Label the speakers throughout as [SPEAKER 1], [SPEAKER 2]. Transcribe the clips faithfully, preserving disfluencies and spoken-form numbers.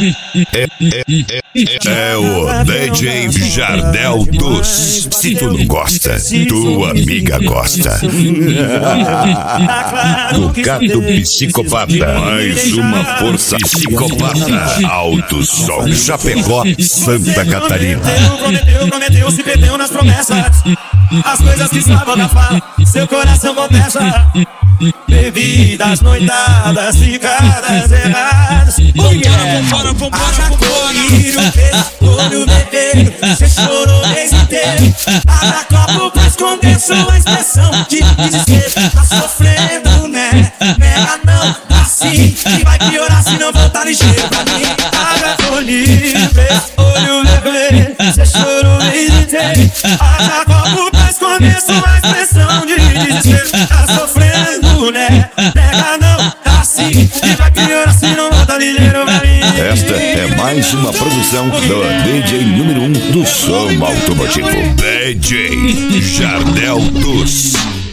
[SPEAKER 1] É, é, é, é o D J Jardel dos. Se tu não gosta, tua amiga gosta. O gato psicopata. Mais uma força psicopata. Alto Som, Chapecó, Santa Catarina.
[SPEAKER 2] Prometeu, prometeu, se perdeu nas promessas. As coisas que estavam na fala, seu coração confessa. Bebidas, noitadas, ficadas erradas.
[SPEAKER 3] Vambora, vambora, vambora, vambora.
[SPEAKER 2] Olho bebeiro, cê chorou o mês inteiro. Abra copo pra esconder sua expressão de desespero. Tá sofrendo, né? Nega não, assim que vai piorar se não voltar ligeiro pra mim. Abra olho bebeiro, cê chorou o mês inteiro. Abra copo pra esconder sua expressão de desespero. Tá sofrendo, né? Nega não, assim que vai piorar se não voltar ligeiro pra mim.
[SPEAKER 1] Esta é mais uma produção do D J número um do som automotivo, D J Jardel dos.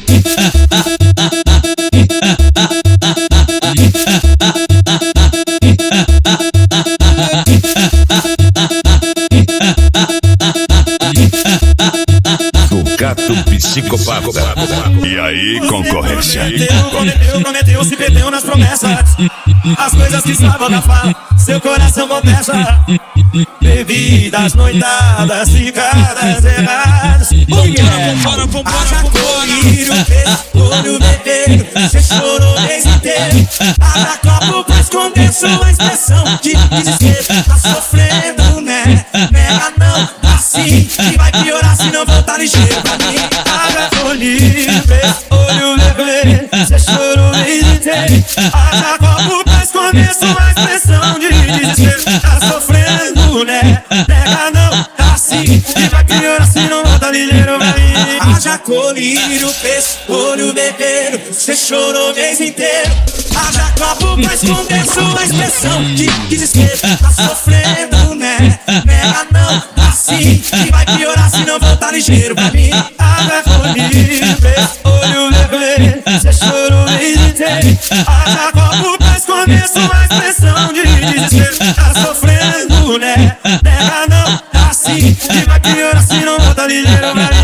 [SPEAKER 1] O gato psicopata. E aí, concorrência?
[SPEAKER 2] Prometeu, prometeu, se perdeu nas promessas. As coisas que estavam na fala, seu coração confessa. Bebidas, noitadas, ficadas erradas.
[SPEAKER 3] Vambora, vambora, vambora.
[SPEAKER 2] Olho bebeiro, cê chorou o mês inteiro. Abra copo pra esconder sua expressão de desespero. Tá sofrendo, né? Nega não, assim que vai piorar se não voltar ligeiro pra mim. Abra olho bebeiro, cê chorou o mês inteiro. Abra copo pra esconder sua expressão de desespero. Tá sofrendo, né? Nega não, assim que vai piorar se não voltar ligeiro pra mim. Haja colírio, olho bebeiro, cê chorou o mês inteiro. Haja copo pra esconder sua expressão de desespero. Tá sofrendo, né? Nega não, assim que vai piorar se não voltar ligeiro pra mim. Haja colírio, olho bebeiro, cê chorou o mês inteiro. Haja copo pra esconder sua expressão de desespero. Tá sofrendo, né? Nega não, assim que vai piorar se não voltar ligeiro pra mim.